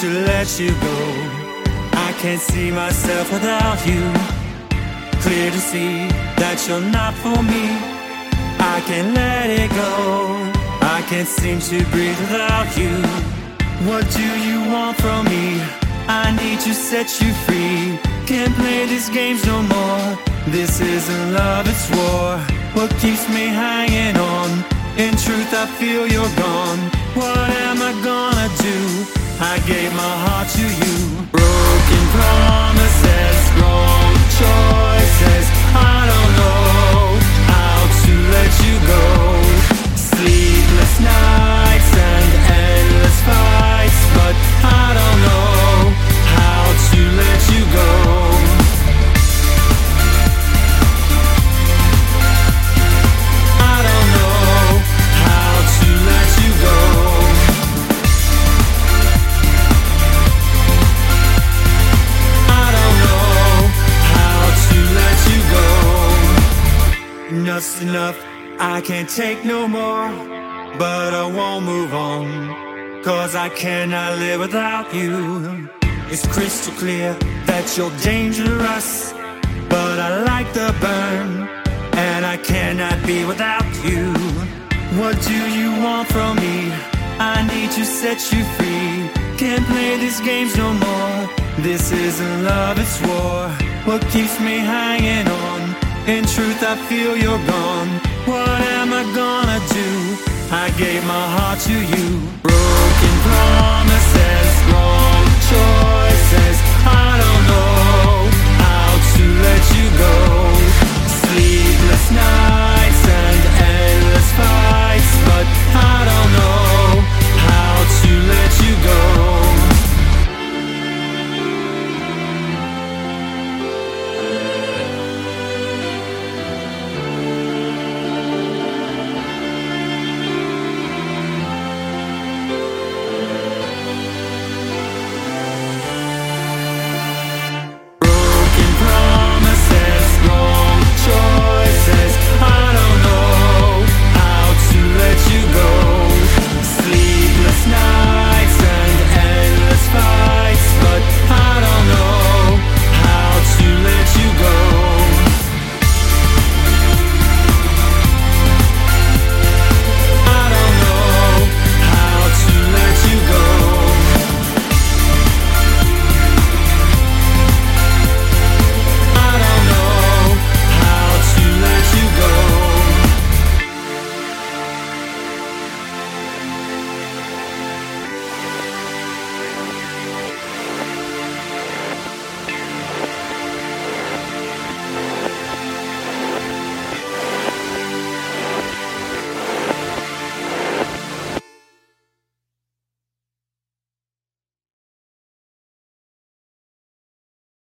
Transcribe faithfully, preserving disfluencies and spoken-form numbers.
to let you go. I can't see myself without you. Clear to see that you're not for me. I can't let it go. I can't seem to breathe without you. What do you want from me? I need to set you free. Can't play these games no more. This isn't love, it's war. What keeps me hanging on? In truth, I feel you're gone. What am I gonna do? I gave my heart to you. Broken promises, wrong choices. I don't know how to let you go. Sleepless nights and endless fights, but I don't know how to let you go. I don't know how to let you go. I don't know how to let you go. Enough's enough, I can't take no more. But I won't move on, 'cause I cannot live without you. It's crystal clear that you're dangerous, but I like the burn, and I cannot be without you. What do you want from me? I need to set you free. Can't play these games no more. This isn't love, it's war. What keeps me hanging on? In truth, I feel you're gone. What am I gonna do? I gave my heart to you. Broken promises, wrong choices. I don't